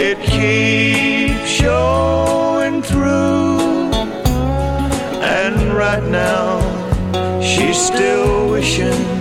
it keeps showing through. And right now she's still wishing